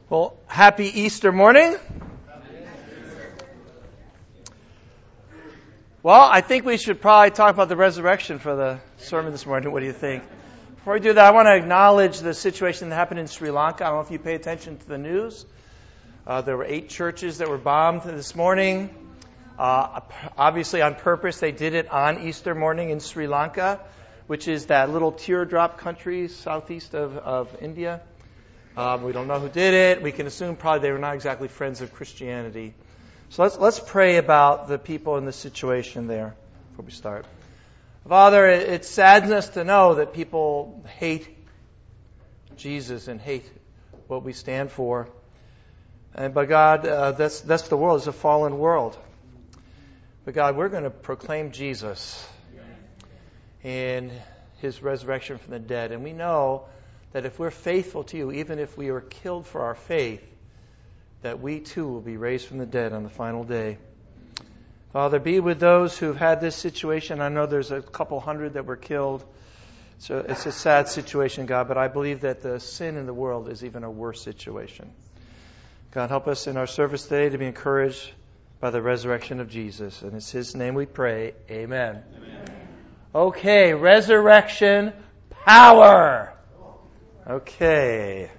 Well, happy Easter morning. Well, I think we should probably talk about the resurrection for the sermon this morning. What do you think? Before we do that, I want to acknowledge the situation that happened in Sri Lanka. I don't know if you pay attention to the news. There were 8 churches that were bombed this morning. Obviously on purpose, they did it on Easter morning in Sri Lanka, which is that little teardrop country southeast of India. We don't know who did it. We can assume probably they were not exactly friends of Christianity. So let's pray about the people in the situation there before we start. Father, it saddens us to know that people hate Jesus and hate what we stand for. But God, that's the world. It's a fallen world. But God, we're going to proclaim Jesus and His resurrection from the dead. And we know that if we're faithful to you, even if we are killed for our faith, that we too will be raised from the dead on the final day. Father, be with those who've had this situation. I know there's a couple hundred that were killed. So it's a sad situation, God, but I believe that the sin in the world is even a worse situation. God, help us in our service today to be encouraged by the resurrection of Jesus. And it's His name we pray. Amen. Amen. Okay, resurrection power. Okay.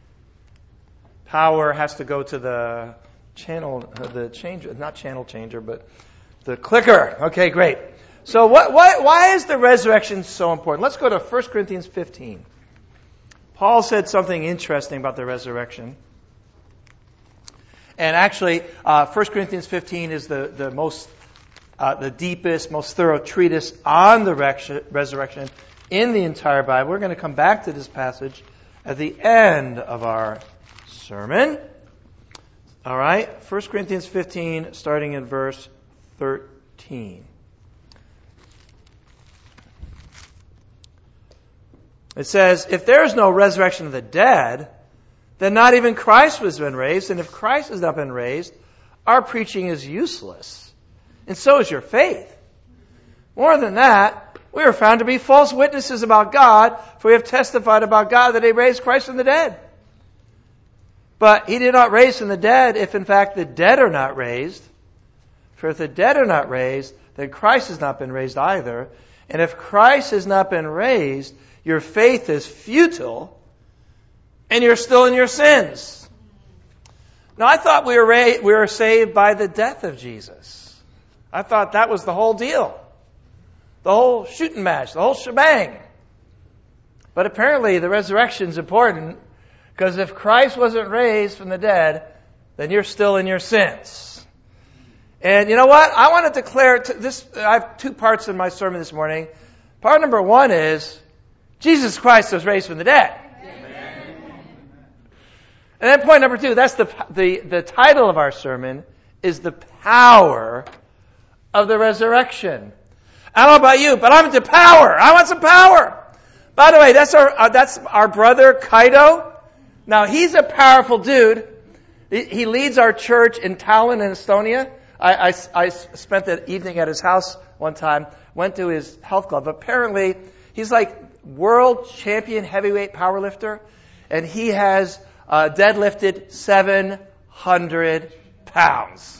Power has to go to the channel changer, but the clicker. Okay, great. So why is the resurrection so important? Let's go to 1 Corinthians 15. Paul said something interesting about the resurrection. And actually, 1 Corinthians 15 is the most, the deepest, most thorough treatise on the resurrection in the entire Bible. We're going to come back to this passage at the end of our sermon. All right, 1 Corinthians 15, starting in verse 13. It says, "If there is no resurrection of the dead, then not even Christ has been raised. And if Christ has not been raised, our preaching is useless. And so is your faith. More than that, we are found to be false witnesses about God, for we have testified about God that He raised Christ from the dead. But He did not raise from the dead if in fact the dead are not raised. For if the dead are not raised, then Christ has not been raised either. And if Christ has not been raised, your faith is futile, and you're still in your sins." Now, I thought we were saved by the death of Jesus. I thought that was the whole deal. The whole shooting match, the whole shebang. But apparently the resurrection is important, because if Christ wasn't raised from the dead, then you're still in your sins. And you know what? I want to declare this. I have 2 parts in my sermon this morning. Part number 1 is Jesus Christ was raised from the dead. And then point number 2, that's the title of our sermon, is the power of the resurrection. I don't know about you, but I'm into power. I want some power. By the way, that's our brother Kaido. Now, he's a powerful dude. He leads our church in Tallinn in Estonia. I spent the evening at his house one time, went to his health club. Apparently, he's like world champion heavyweight powerlifter, and he has deadlifted 700 pounds.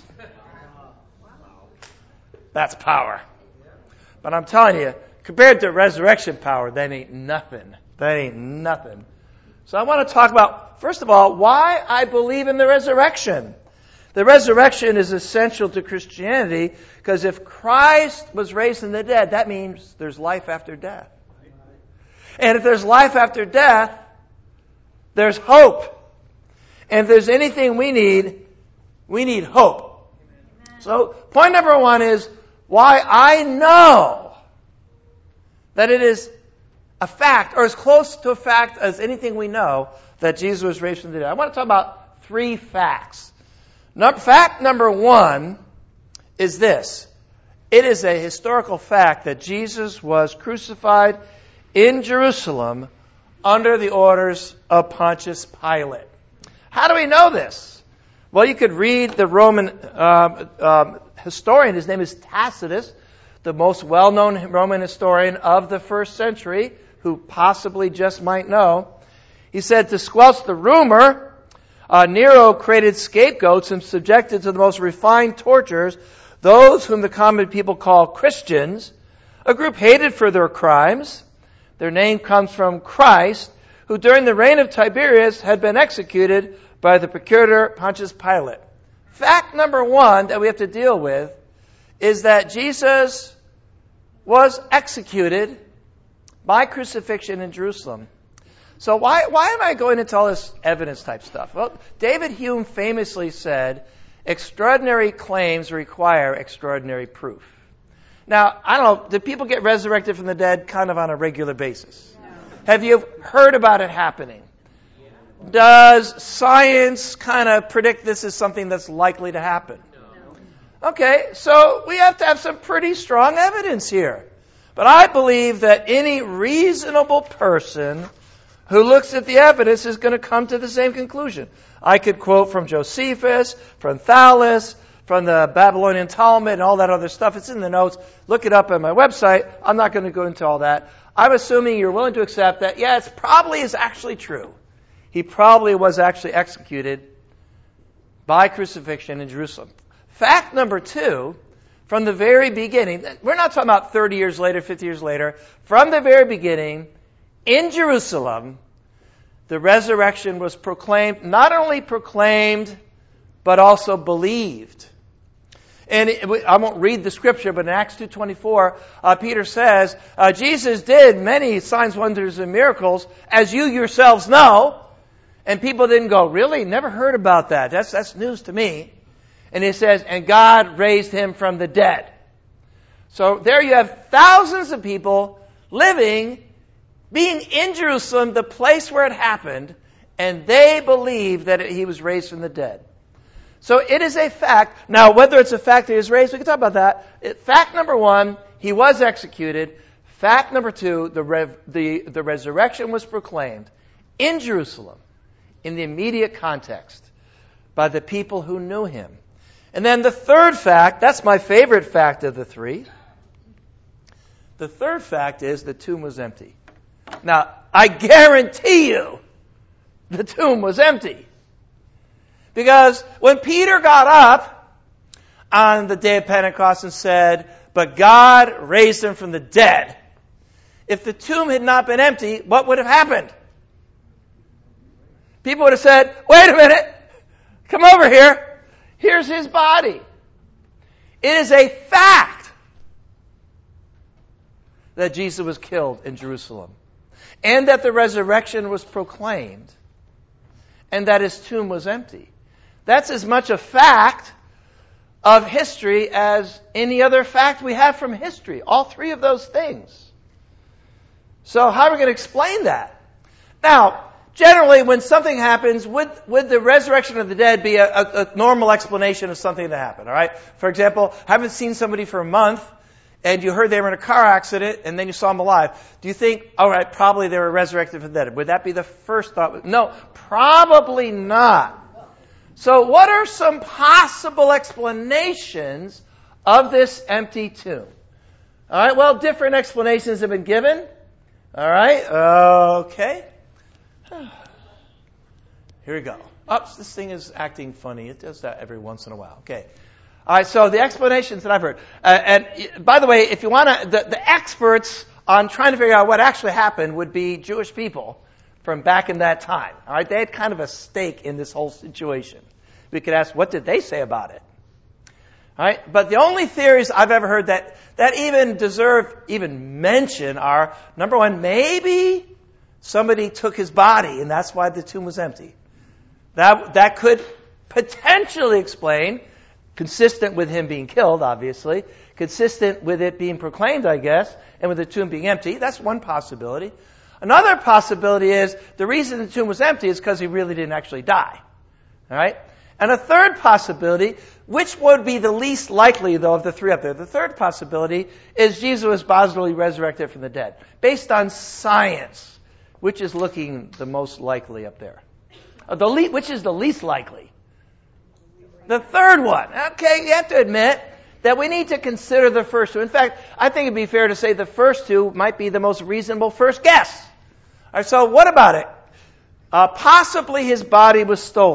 That's power. But I'm telling you, compared to resurrection power, that ain't nothing. That ain't nothing. So I want to talk about, first of all, why I believe in the resurrection. The resurrection is essential to Christianity, because if Christ was raised from the dead, that means there's life after death. And if there's life after death, there's hope. And if there's anything we need hope. So point number 1 is why I know that it is a fact, or as close to a fact as anything we know, that Jesus was raised from the dead. I want to talk about 3 facts. Fact number 1 is this. It is a historical fact that Jesus was crucified in Jerusalem under the orders of Pontius Pilate. How do we know this? Well, you could read the Roman historian. His name is Tacitus, the most well-known Roman historian of the first century, who possibly just might know. He said, to squelch the rumor Nero created scapegoats and subjected to the most refined tortures those whom the common people call Christians, a group hated for their crimes. Their name comes from Christ, who during the reign of Tiberius had been executed by the procurator Pontius Pilate. Fact number one that we have to deal with is that Jesus was executed by crucifixion in Jerusalem. So why am I going into all this evidence type stuff? Well, David Hume famously said, extraordinary claims require extraordinary proof. Now, I don't know, do people get resurrected from the dead kind of on a regular basis? No. Have you heard about it happening? Yeah. Does science kind of predict this is something that's likely to happen? No. Okay, so we have to have some pretty strong evidence here. But I believe that any reasonable person who looks at the evidence is going to come to the same conclusion. I could quote from Josephus, from Thales, from the Babylonian Talmud, and all that other stuff. It's in the notes. Look it up on my website. I'm not going to go into all that. I'm assuming you're willing to accept that, yeah, it probably is actually true. He probably was actually executed by crucifixion in Jerusalem. Fact number two, from the very beginning, we're not talking about 30 years later, 50 years later. From the very beginning, in Jerusalem, the resurrection was proclaimed, not only proclaimed, but also believed. And I won't read the scripture, but in Acts 2:24, Peter says, Jesus did many signs, wonders, and miracles, as you yourselves know. And people didn't go, really? Never heard about that. That's news to me. And he says, and God raised him from the dead. So there you have thousands of people living, being in Jerusalem, the place where it happened, and they believe that he was raised from the dead. So it is a fact. Now, whether it's a fact that he was raised, we can talk about that. Fact number one, he was executed. Fact number two, the resurrection was proclaimed in Jerusalem, in the immediate context, by the people who knew him. And then the third fact, that's my favorite fact of the three. The third fact is the tomb was empty. Now, I guarantee you the tomb was empty. Because when Peter got up on the day of Pentecost and said, but God raised him from the dead, if the tomb had not been empty, what would have happened? People would have said, wait a minute, come over here. Here's his body. It is a fact that Jesus was killed in Jerusalem, and that the resurrection was proclaimed, and that his tomb was empty. That's as much a fact of history as any other fact we have from history. All three of those things. So how are we going to explain that? Now, generally, when something happens, would the resurrection of the dead be a normal explanation of something that happened? All right. For example, haven't seen somebody for a month, and you heard they were in a car accident, and then you saw them alive. Do you think, all right, probably they were resurrected from the dead? Would that be the first thought? No, probably not. So, what are some possible explanations of this empty tomb? All right. Well, different explanations have been given. All right. Okay. Here we go. Oops, this thing is acting funny. It does that every once in a while. Okay. All right, so the explanations that I've heard. And by the way, if you want to, the experts on trying to figure out what actually happened would be Jewish people from back in that time. All right, they had kind of a stake in this whole situation. We could ask, what did they say about it? All right, but the only theories I've ever heard that even deserve even mention are, number one, maybe somebody took his body, and that's why the tomb was empty. That could potentially explain, consistent with him being killed, obviously, consistent with it being proclaimed, I guess, and with the tomb being empty. That's one possibility. Another possibility is the reason the tomb was empty is because he really didn't actually die. All right? And a third possibility, which would be the least likely, though, of the three up there, the third possibility is Jesus was bodily resurrected from the dead, based on science. Which is looking the most likely up there? Which is the least likely? The third one. Okay, you have to admit that we need to consider the first two. In fact, I think it'd be fair to say the first two might be the most reasonable first guess. All right, so what about it? Possibly his body was stolen.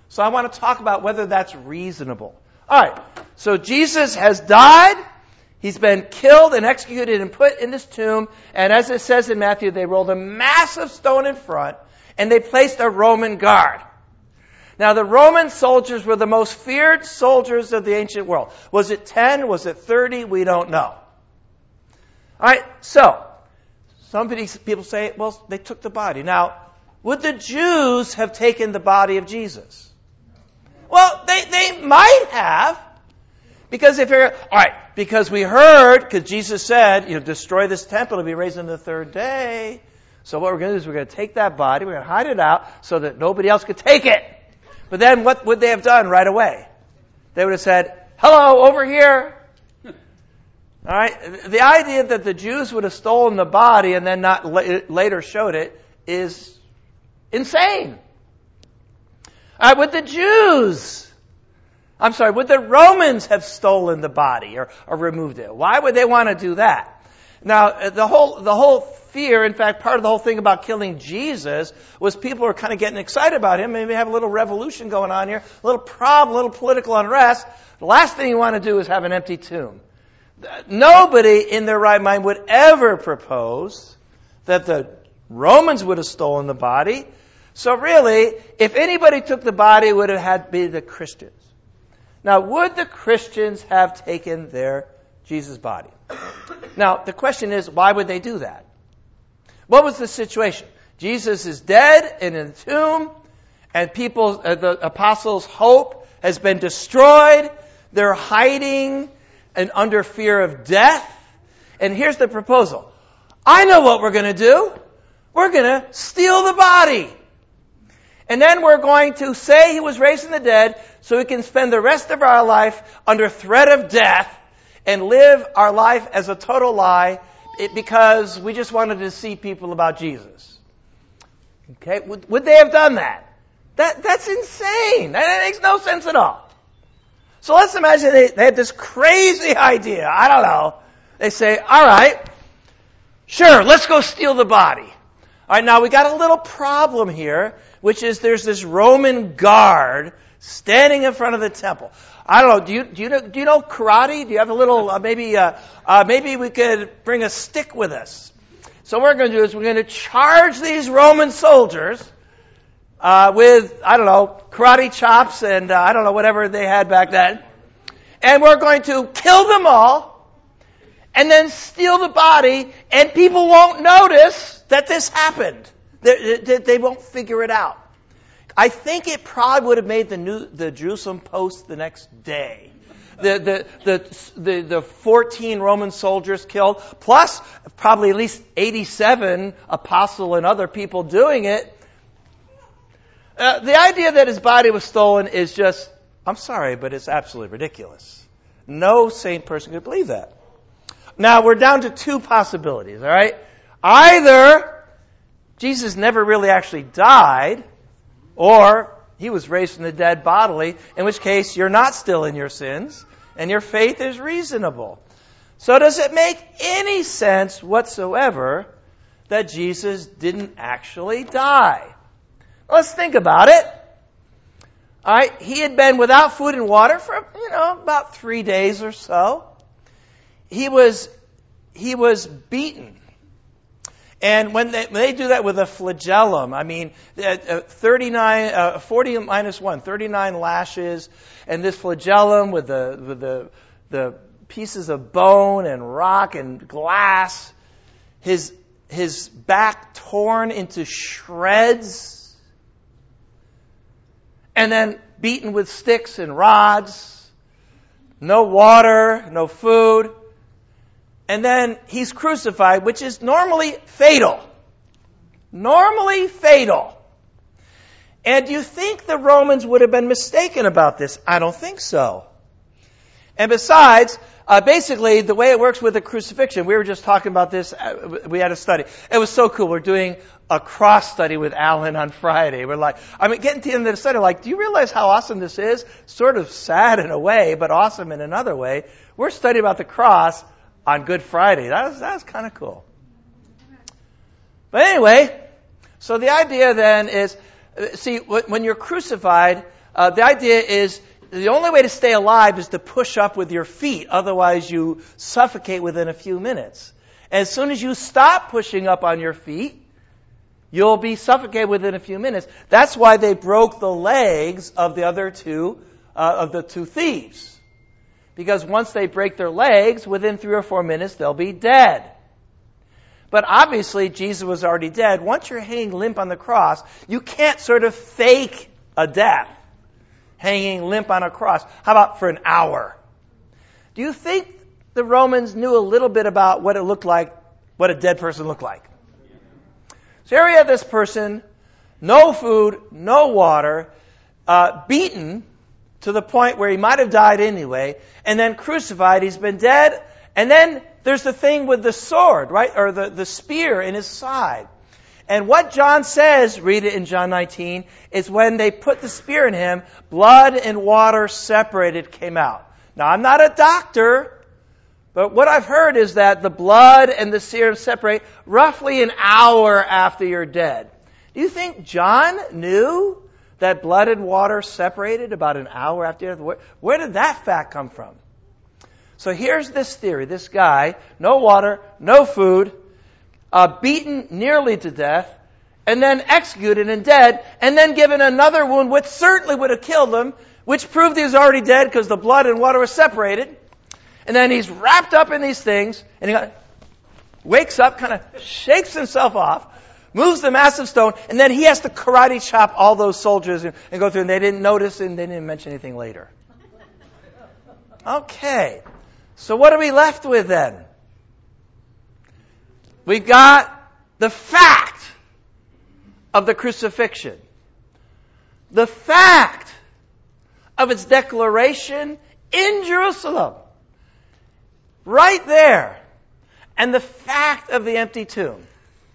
So I want to talk about whether that's reasonable. All right, so Jesus has died. He's been killed and executed and put in this tomb. And as it says in Matthew, they rolled a massive stone in front, and they placed a Roman guard. Now, the Roman soldiers were the most feared soldiers of the ancient world. Was it 10? Was it 30? We don't know. All right, so some people say, well, they took the body. Now, would the Jews have taken the body of Jesus? Well, they might have. Because because we heard, because Jesus said, destroy this temple and be raised on the third day. So what we're going to do is we're going to take that body, we're going to hide it out so that nobody else could take it. But then what would they have done right away? They would have said, hello, over here. All right? The idea that the Jews would have stolen the body and then not later showed it is insane. All right, would the Romans have stolen the body or removed it? Why would they want to do that? Now, the whole fear, in fact, part of the whole thing about killing Jesus was people were kind of getting excited about him. Maybe have a little revolution going on here, a little problem, a little political unrest. The last thing you want to do is have an empty tomb. Nobody in their right mind would ever propose that the Romans would have stolen the body. So really, if anybody took the body, it would have had to be the Christians. Now, would the Christians have taken their Jesus body? Now, the question is, why would they do that? What was the situation? Jesus is dead and in the tomb, and the apostles' hope has been destroyed. They're hiding and under fear of death. And here's the proposal. I know what we're going to do. We're going to steal the body. And then we're going to say he was raised from the dead so we can spend the rest of our life under threat of death and live our life as a total lie because we just wanted to see people about Jesus. Okay? Would they have done that? That's insane. That makes no sense at all. So let's imagine they had this crazy idea. I don't know. They say, all right, sure, let's go steal the body. All right, now we got a little problem here, which is there's this Roman guard standing in front of the temple. I don't know. Do you know karate? Do you have a little maybe we could bring a stick with us? So what we're going to do is we're going to charge these Roman soldiers with karate chops and whatever they had back then, and we're going to kill them all, and then steal the body, and people won't notice that this happened. They won't figure it out. I think it probably would have made the Jerusalem Post the next day. The 14 Roman soldiers killed, plus probably at least 87 apostle and other people doing it. The idea that his body was stolen is just, I'm sorry, but it's absolutely ridiculous. No sane person could believe that. Now, we're down to two possibilities, all right? Either Jesus never really actually died, or he was raised from the dead bodily, in which case you're not still in your sins, and your faith is reasonable. So does it make any sense whatsoever that Jesus didn't actually die? Let's think about it. All right, he had been without food and water for, about 3 days or so. He was beaten. And when they do that with a flagellum, 40 minus 1, 39 lashes, and this flagellum with the pieces of bone and rock and glass, his back torn into shreds, and then beaten with sticks and rods, no water, no food. And then he's crucified, which is normally fatal. Normally fatal. And do you think the Romans would have been mistaken about this? I don't think so. And besides, basically, the way it works with the crucifixion, we were just talking about this, we had a study. It was so cool. We're doing a cross study with Alan on Friday. We're getting to the end of the study, do you realize how awesome this is? Sort of sad in a way, but awesome in another way. We're studying about the cross on Good Friday. That was kind of cool. But anyway, so the idea then is, see, when you're crucified, The idea is the only way to stay alive is to push up with your feet. Otherwise, you suffocate within a few minutes. As soon as you stop pushing up on your feet, you'll be suffocated within a few minutes. That's why they broke the legs of the other two, of the two thieves. Because once they break their legs, within 3 or 4 minutes, they'll be dead. But obviously, Jesus was already dead. Once you're hanging limp on the cross, you can't sort of fake a death hanging limp on a cross. How about for an hour? Do you think the Romans knew a little bit about what it looked like, what a dead person looked like? So here we have this person, no food, no water, beaten to the point where he might have died anyway, and then crucified. He's been dead. And then there's the thing with the sword, right? Or the spear in his side. And what John says, read it in John 19, is when they put the spear in him, blood and water separated came out. Now, I'm not a doctor, but what I've heard is that the blood and the serum separate roughly an hour after you're dead. Do you think John knew that blood and water separated about an hour after you're dead? Where did that fact come from? So here's this theory. This guy, no water, no food, beaten nearly to death, and then executed and dead, and then given another wound which certainly would have killed him, which proved he was already dead because the blood and water were separated. And then he's wrapped up in these things, and he wakes up, kind of shakes himself off, moves the massive stone, and then he has to karate chop all those soldiers and go through, and they didn't notice, and they didn't mention anything later. Okay. So what are we left with then? We've got the fact of the crucifixion. The fact of its declaration in Jerusalem. Right there. And the fact of the empty tomb.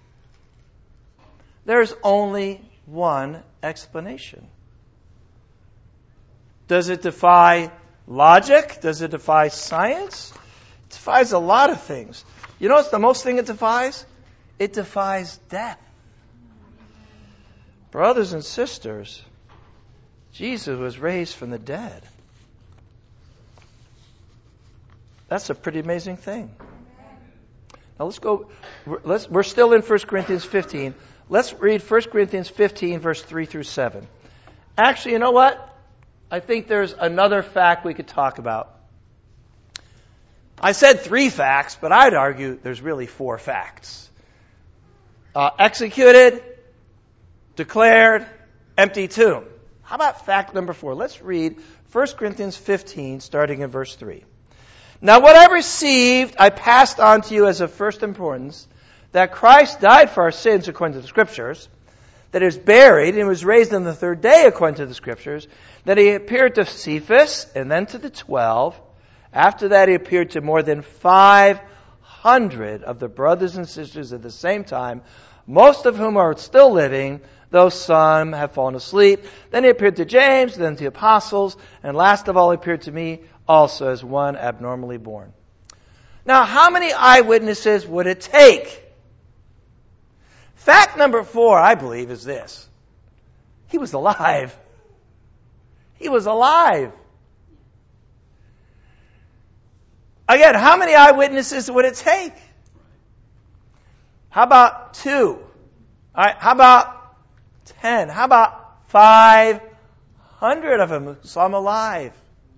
There's only one explanation. Does it defy logic? Does it defy science? It defies a lot of things. You know what's the most thing it defies? It defies death. Brothers and sisters, Jesus was raised from the dead. That's a pretty amazing thing. Now let's go. We're still in 1 Corinthians 15. Let's read 1 Corinthians 15, verse 3 through 7. Actually, you know what? I think there's another fact we could talk about. I said 3 facts, but I'd argue there's really 4 facts. Executed, declared, empty tomb. How about fact number 4? Let's read 1 Corinthians 15, starting in verse 3. Now what I received, I passed on to you as of first importance, that Christ died for our sins according to the Scriptures, that he was buried and was raised on the 3rd day according to the Scriptures, that he appeared to Cephas and then to the 12. After that he appeared to more than 500 of the brothers and sisters at the same time, most of whom are still living, though some have fallen asleep. Then he appeared to James, then to the apostles, and last of all he appeared to me also as one abnormally born. Now, how many eyewitnesses would it take? Fact number 4, I believe, is this. He was alive. He was alive. Again, how many eyewitnesses would it take? How about 2? All right, how about 10? How about 500 of them who saw him alive?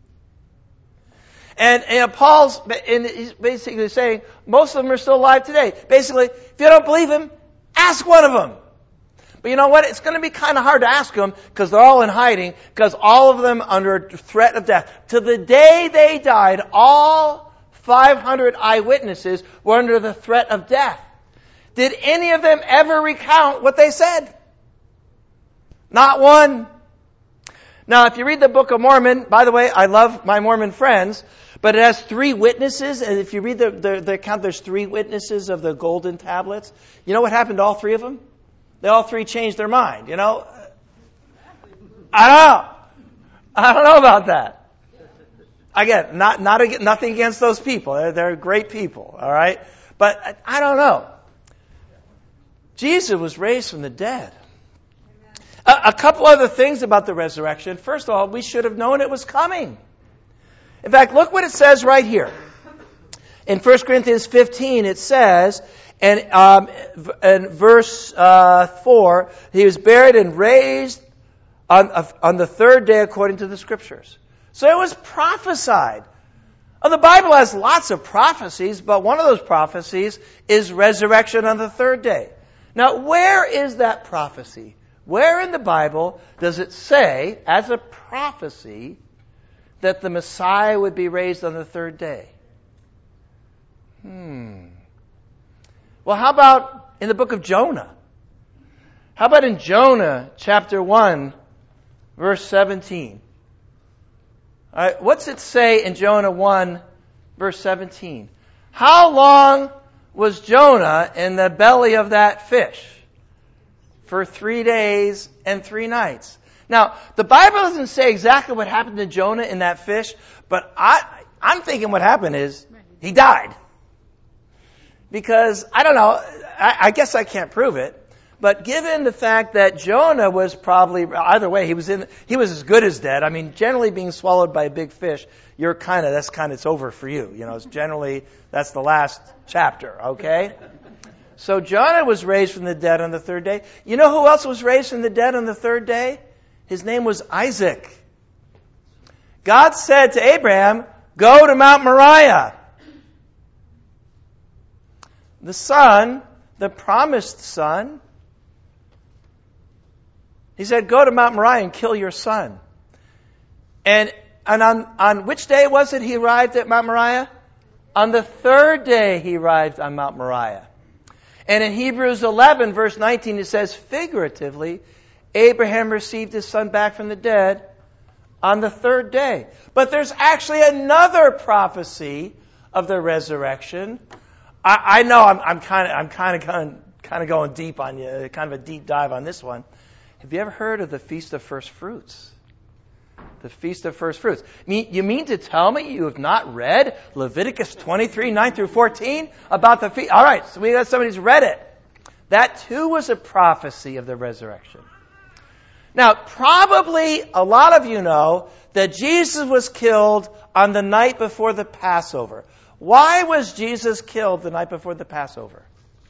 And Paul's he's basically saying most of them are still alive today. Basically, if you don't believe him, ask one of them. But you know what? It's going to be kind of hard to ask them because they're all in hiding, because all of them under threat of death. To the day they died, all 500 eyewitnesses were under the threat of death. Did any of them ever recount what they said? Not one. Now, if you read the Book of Mormon, by the way, I love my Mormon friends, but it has 3 witnesses, and if you read the account, there's 3 witnesses of the golden tablets. You know what happened to all 3 of them? They all 3 changed their mind, you know? I don't know about that. Again, nothing against those people. They're great people, all right? But I don't know. Jesus was raised from the dead. A couple other things about the resurrection. First of all, we should have known it was coming. In fact, look what it says right here. In 1 Corinthians 15, it says, and in verse 4, he was buried and raised on the third day according to the Scriptures. So it was prophesied. Well, the Bible has lots of prophecies, but one of those prophecies is resurrection on the third day. Now, where is that prophecy? Where in the Bible does it say, as a prophecy, that the Messiah would be raised on the third day? Well, how about in the book of Jonah? How about in Jonah chapter 1, verse 17? All right, what's it say in Jonah 1, verse 17? How long was Jonah in the belly of that fish? For 3 days and 3 nights. Now, the Bible doesn't say exactly what happened to Jonah in that fish, but I'm thinking what happened is he died. Because, I don't know, I guess I can't prove it, but given the fact that Jonah was probably, either way, he was as good as dead. I mean, generally being swallowed by a big fish, it's over for you. You know, it's generally, that's the last chapter, okay? So Jonah was raised from the dead on the third day. You know who else was raised from the dead on the third day? His name was Isaac. God said to Abraham, go to Mount Moriah. The son, the promised son, he said, go to Mount Moriah and kill your son. And on which day was it he arrived at Mount Moriah? On the third day he arrived on Mount Moriah. And in Hebrews 11, verse 19, it says, figuratively, Abraham received his son back from the dead on the third day. But there's actually another prophecy of the resurrection. I know I'm kind of going deep on you, kind of a deep dive on this one. Have you ever heard of the Feast of First Fruits? The Feast of First Fruits. You mean to tell me you have not read Leviticus 23, 9 through 14 about the feast? All right, so we got somebody who's read it. That too was a prophecy of the resurrection. Now, probably a lot of you know that Jesus was killed on the night before the Passover. Why was Jesus killed the night before the Passover?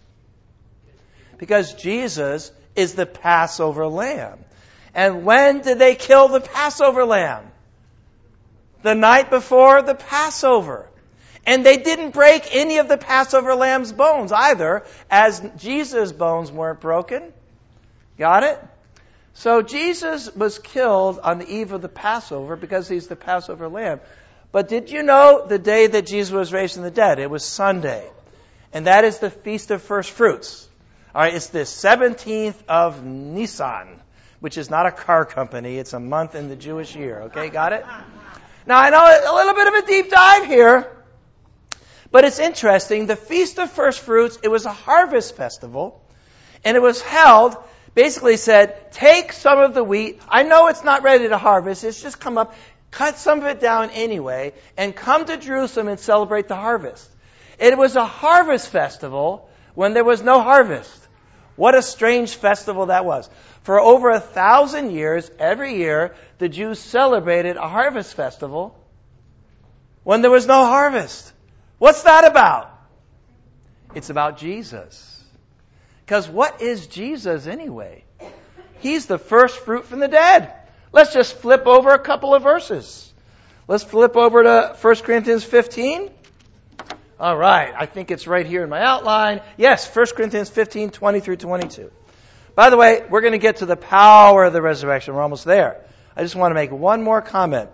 Because Jesus is the Passover lamb. And when did they kill the Passover lamb? The night before the Passover. And they didn't break any of the Passover lamb's bones either, as Jesus' bones weren't broken. Got it? So Jesus was killed on the eve of the Passover because he's the Passover lamb. But did you know the day that Jesus was raised from the dead? It was Sunday. And that is the Feast of First Fruits. All right, it's the 17th of Nisan, which is not a car company. It's a month in the Jewish year. Okay, got it? Now, I know a little bit of a deep dive here, but it's interesting. The Feast of First Fruits, it was a harvest festival, and it was held, basically said, take some of the wheat. I know it's not ready to harvest. It's just come up, cut some of it down anyway, and come to Jerusalem and celebrate the harvest. It was a harvest festival when there was no harvest. What a strange festival that was. For over 1,000 years, every year, the Jews celebrated a harvest festival when there was no harvest. What's that about? It's about Jesus. Because what is Jesus anyway? He's the first fruit from the dead. Let's just flip over a couple of verses. Let's flip over to 1 Corinthians 15. All right, I think it's right here in my outline. Yes, 1 Corinthians 15, 20 through 22. By the way, we're going to get to the power of the resurrection. We're almost there. I just want to make one more comment.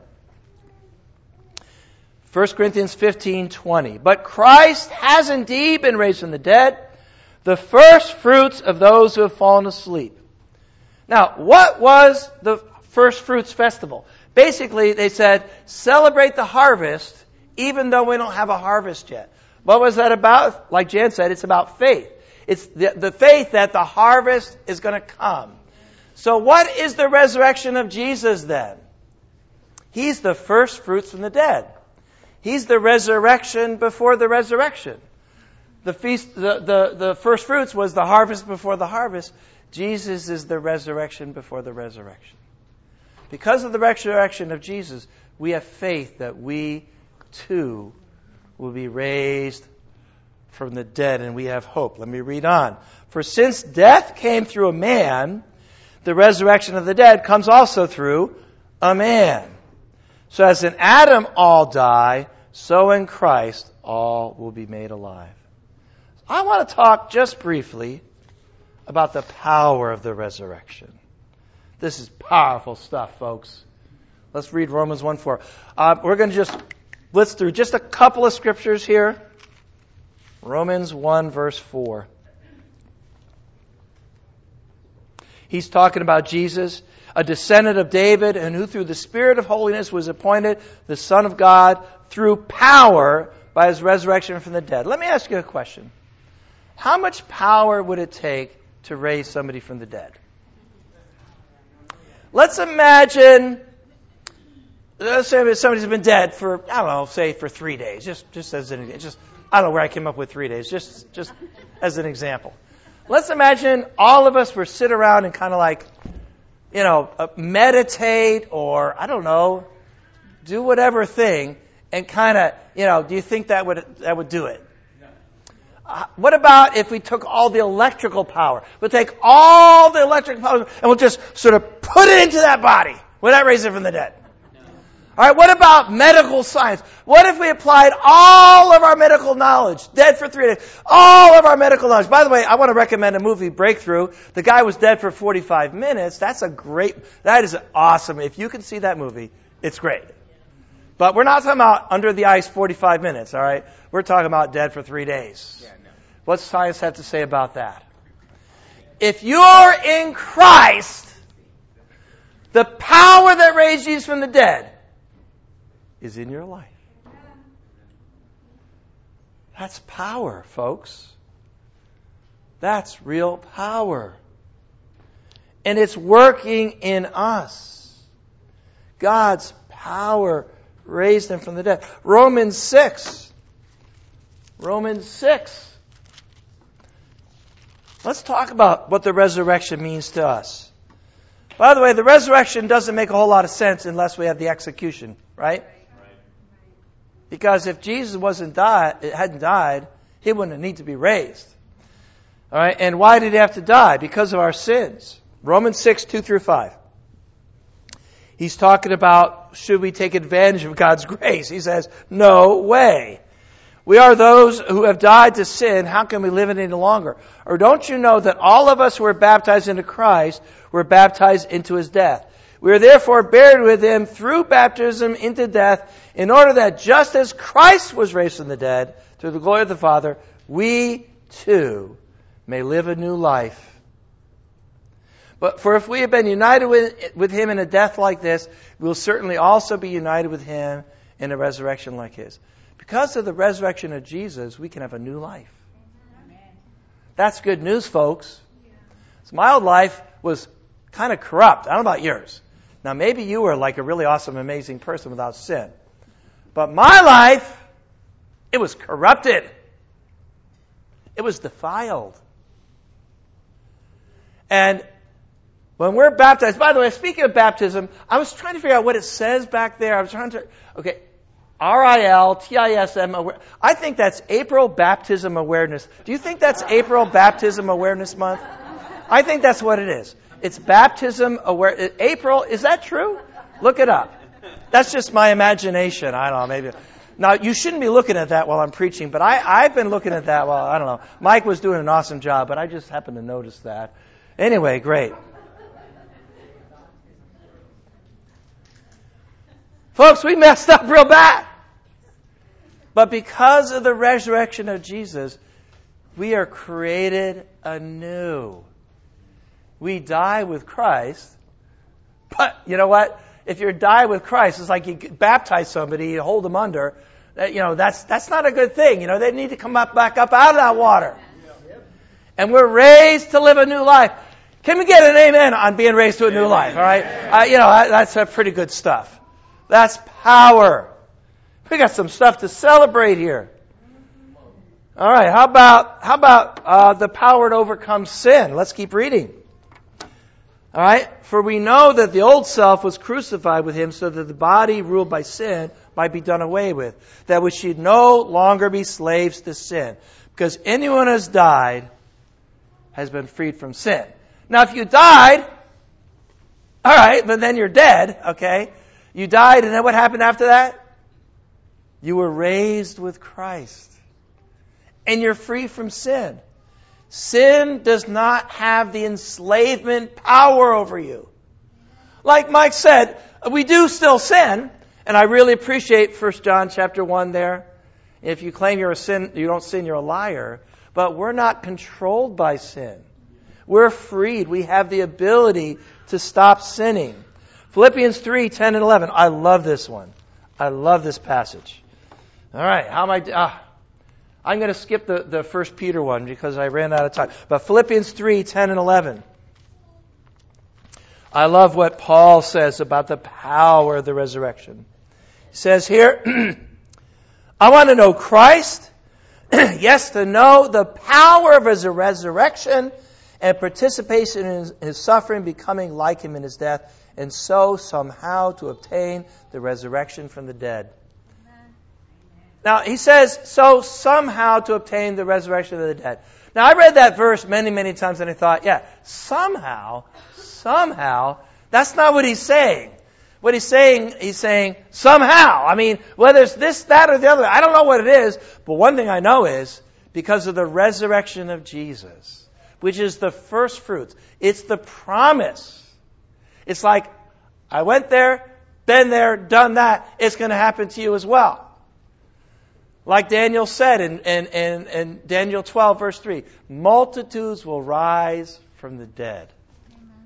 1 Corinthians 15, 20. But Christ has indeed been raised from the dead, the first fruits of those who have fallen asleep. Now, what was the first fruits festival? Basically, they said, celebrate the harvest even though we don't have a harvest yet. What was that about? Like Jan said, it's about faith. It's the faith that the harvest is going to come. So what is the resurrection of Jesus then? He's the first fruits from the dead. He's the resurrection before the resurrection. The feast, the first fruits was the harvest before the harvest. Jesus is the resurrection before the resurrection. Because of the resurrection of Jesus, we have faith that we too will be raised from the dead, and we have hope. Let me read on. For since death came through a man, the resurrection of the dead comes also through a man. So as in Adam all die, so in Christ all will be made alive. I want to talk just briefly about the power of the resurrection. This is powerful stuff, folks. Let's read Romans 1:4. We're going to just blitz through just a couple of scriptures here. Romans 1 verse 4. He's talking about Jesus, a descendant of David, and who through the Spirit of holiness was appointed the Son of God through power by his resurrection from the dead. Let me ask you a question. How much power would it take to raise somebody from the dead? Let's imagine, let's say somebody's been dead for, I don't know, say for 3 days. Just as an example. I don't know where I came up with 3 days. Just as an example. Let's imagine all of us were sit around and kind of like, meditate or, I don't know, do whatever thing and kind of, do you think that would do it? What about if we took all the electrical power? We'll take all the electrical power and we'll just sort of put it into that body. Would that raise it from the dead? All right, what about medical science? What if we applied all of our medical knowledge, dead for 3 days, all of our medical knowledge? By the way, I want to recommend a movie, Breakthrough. The guy was dead for 45 minutes. That is awesome. If you can see that movie, it's great. But we're not talking about under the ice 45 minutes, all right? We're talking about dead for 3 days. What's science have to say about that? If you're in Christ, the power that raised Jesus from the dead is in your life. That's power, folks. That's real power. And it's working in us. God's power raised him from the dead. Romans 6. Let's talk about what the resurrection means to us. By the way, the resurrection doesn't make a whole lot of sense unless we have the execution, right? Because if Jesus hadn't died, he wouldn't need to be raised. All right, and why did he have to die? Because of our sins. Romans 6, 2 through 5. He's talking about, should we take advantage of God's grace? He says, no way. We are those who have died to sin. How can we live it any longer? Or don't you know that all of us who were baptized into Christ were baptized into his death? We are therefore buried with him through baptism into death, in order that just as Christ was raised from the dead through the glory of the Father, we too may live a new life. But for if we have been united with him in a death like this, we will certainly also be united with him in a resurrection like his. Because of the resurrection of Jesus, we can have a new life. Amen. That's good news, folks. So my old life was kind of corrupt. I don't know about yours. Now, maybe you were like a really awesome, amazing person without sin. But my life, it was corrupted. It was defiled. And when we're baptized, by the way, speaking of baptism, I was trying to figure out what it says back there. RILTISM. I think that's April Baptism Awareness. Do you think that's April Baptism Awareness Month? I think that's what it is. It's baptism aware. April, is that true? Look it up. That's just my imagination. I don't know, maybe. Now, you shouldn't be looking at that while I'm preaching, but I've been looking at that while, I don't know. Mike was doing an awesome job, but I just happened to notice that. Anyway, great. Folks, we messed up real bad. But because of the resurrection of Jesus, we are created anew. We die with Christ. But you know what? If you die with Christ, it's like you baptize somebody, you hold them under. That's not a good thing. They need to come back up out of that water. And we're raised to live a new life. Can we get an amen on being raised to a new life? All right? That's pretty good stuff. That's power. We got some stuff to celebrate here. All right. How about the power to overcome sin? Let's keep reading. All right? For we know that the old self was crucified with him so that the body ruled by sin might be done away with, that we should no longer be slaves to sin. Because anyone who has died has been freed from sin. Now, if you died, all right, but then you're dead, okay? You died, and then what happened after that? You were raised with Christ. And you're free from sin. Sin does not have the enslavement power over you. Like Mike said, we do still sin, and I really appreciate 1 John chapter 1 there. If you claim you don't sin, you're a liar. But we're not controlled by sin. We're freed. We have the ability to stop sinning. Philippians 3, 10 and 11. I love this one. I love this passage. All right, how am I'm going to skip the 1 Peter one because I ran out of time. But Philippians 3, 10 and 11. I love what Paul says about the power of the resurrection. He says here, I want to know Christ, yes, to know the power of his resurrection and participation in his suffering, becoming like him in his death, and so somehow to obtain the resurrection from the dead. Now, he says, so somehow to obtain the resurrection of the dead. Now, I read that verse many, many times and I thought, yeah, somehow, that's not what he's saying. What he's saying somehow. I mean, whether it's this, that, or the other, I don't know what it is, but one thing I know is because of the resurrection of Jesus, which is the first fruits. It's the promise. It's like, I went there, been there, done that, it's going to happen to you as well. Like Daniel said in Daniel 12, verse 3, multitudes will rise from the dead. Amen.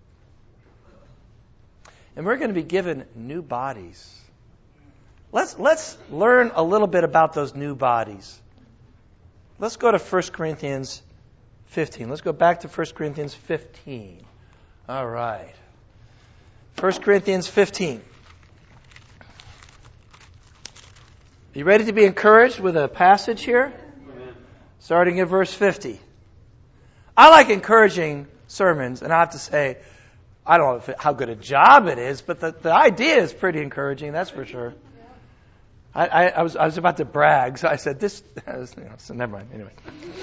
And we're going to be given new bodies. Let's learn a little bit about those new bodies. Let's go to 1 Corinthians 15. Let's go back to 1 Corinthians 15. All right. 1 Corinthians 15. You ready to be encouraged with a passage here? Amen. Starting at verse 50. I like encouraging sermons, and I have to say, I don't know how good a job it is, but the idea is pretty encouraging, that's for sure. I was about to brag, so I said this, so never mind, anyway.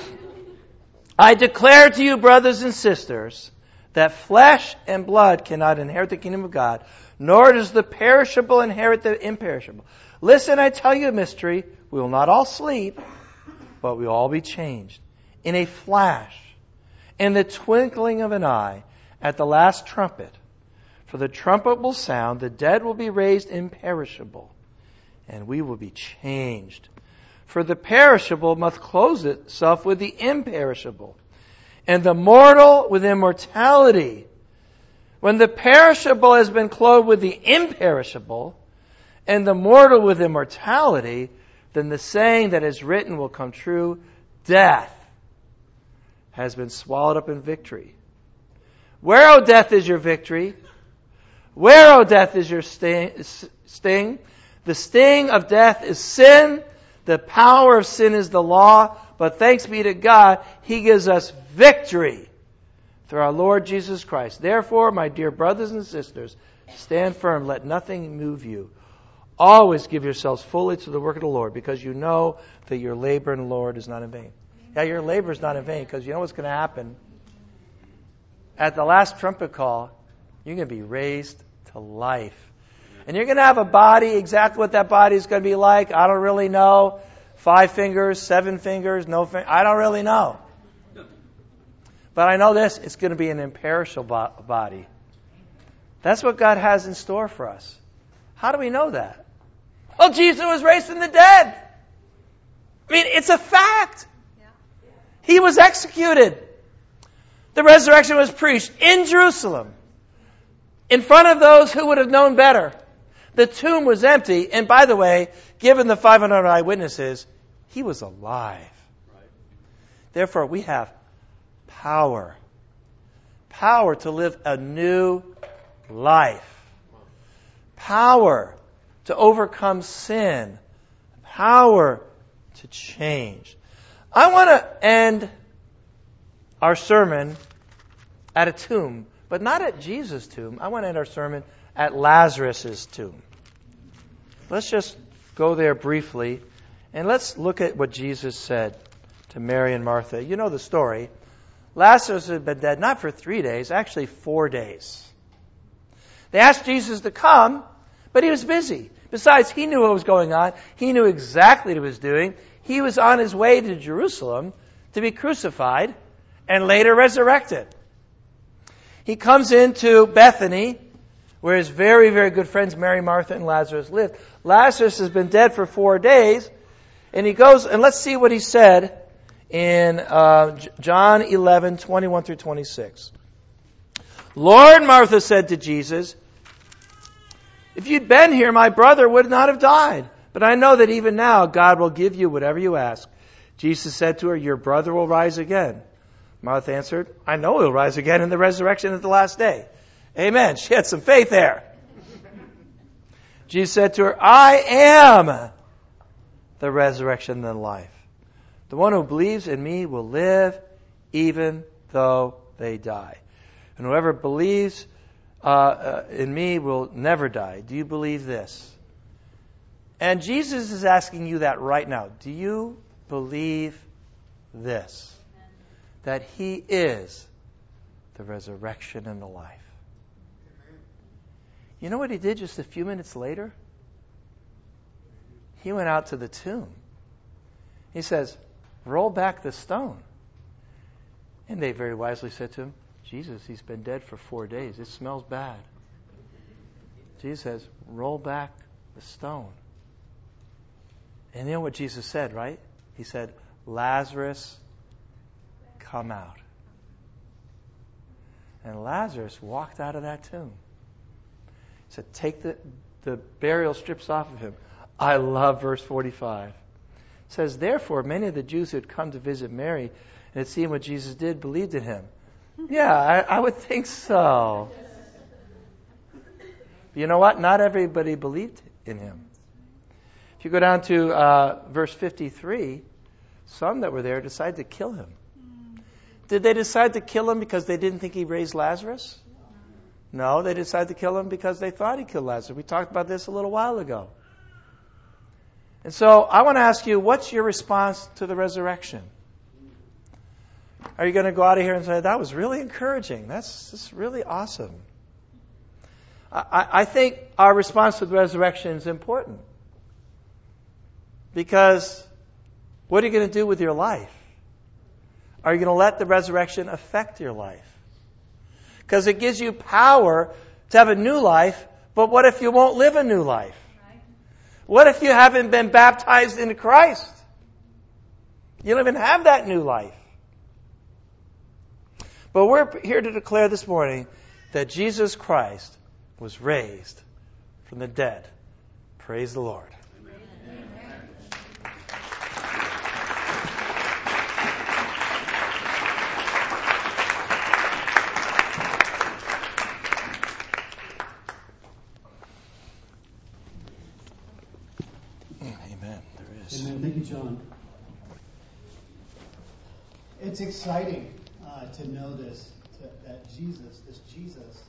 I declare to you, brothers and sisters, that flesh and blood cannot inherit the kingdom of God, nor does the perishable inherit the imperishable. Listen, I tell you a mystery. We will not all sleep, but we will all be changed. In a flash, in the twinkling of an eye, at the last trumpet. For the trumpet will sound, the dead will be raised imperishable, and we will be changed. For the perishable must clothe itself with the imperishable, and the mortal with immortality. When the perishable has been clothed with the imperishable, and the mortal with immortality, then the saying that is written will come true. Death has been swallowed up in victory. Where, O death, is your victory? Where, O death, is your sting? The sting of death is sin. The power of sin is the law. But thanks be to God, He gives us victory through our Lord Jesus Christ. Therefore, my dear brothers and sisters, stand firm. Let nothing move you. Always give yourselves fully to the work of the Lord, because you know that your labor in the Lord is not in vain. Yeah, your labor is not in vain, because you know what's going to happen. At the last trumpet call, you're going to be raised to life. And you're going to have a body. Exactly what that body is going to be like, I don't really know. 5 fingers, 7 fingers, no fingers. I don't really know. But I know this, it's going to be an imperishable body. That's what God has in store for us. How do we know that? Well, Jesus was raised from the dead. I mean, it's a fact. He was executed. The resurrection was preached in Jerusalem, in front of those who would have known better. The tomb was empty, and by the way, given the 500 eyewitnesses, he was alive. Therefore, we have power. Power to live a new life. Power to overcome sin. Power to change. I want to end our sermon at a tomb But not at Jesus' tomb. I want to end our sermon at Lazarus' tomb. Let's just go there briefly, and let's look at what Jesus said to Mary and Martha. You know the story. Lazarus had been dead not for 3 days, actually 4 days. They asked Jesus to come, but he was busy. Besides, he knew what was going on. He knew exactly what he was doing. He was on his way to Jerusalem to be crucified and later resurrected. He comes into Bethany, where his very, very good friends Mary, Martha, and Lazarus lived. Lazarus has been dead for 4 days, and he goes, and let's see what he said in John 11, 21 through 26. Lord, Martha said to Jesus, if you'd been here, my brother would not have died. But I know that even now God will give you whatever you ask. Jesus said to her, your brother will rise again. Martha answered, I know he'll rise again in the resurrection at the last day. Amen. She had some faith there. Jesus said to her, I am the resurrection and the life. The one who believes in me will live even though they die. And whoever believes in me will never die. Do you believe this? And Jesus is asking you that right now. Do you believe this? That He is the resurrection and the life. You know what He did just a few minutes later? He went out to the tomb. He says, roll back the stone. And they very wisely said to him, Jesus, he's been dead for 4 days. It smells bad. Jesus says, roll back the stone. And you know what Jesus said, right? He said, Lazarus, come out. And Lazarus walked out of that tomb. He said, take the burial strips off of him. I love verse 45. It says, therefore, many of the Jews who had come to visit Mary and had seen what Jesus did believed in him. Yeah, I would think so. But you know what? Not everybody believed in him. If you go down to verse 53, some that were there decided to kill him. Did they decide to kill him because they didn't think he raised Lazarus? No, they decided to kill him because they thought he killed Lazarus. We talked about this a little while ago. And so I want to ask you, what's your response to the resurrection? Are you going to go out of here and say, that was really encouraging. That's really awesome. I think our response to the resurrection is important. Because what are you going to do with your life? Are you going to let the resurrection affect your life? Because it gives you power to have a new life, but what if you won't live a new life? What if you haven't been baptized into Christ? You don't even have that new life. But we're here to declare this morning that Jesus Christ was raised from the dead. Praise the Lord. Amen. There is. Amen. Thank you, John. It's exciting to know this, that Jesus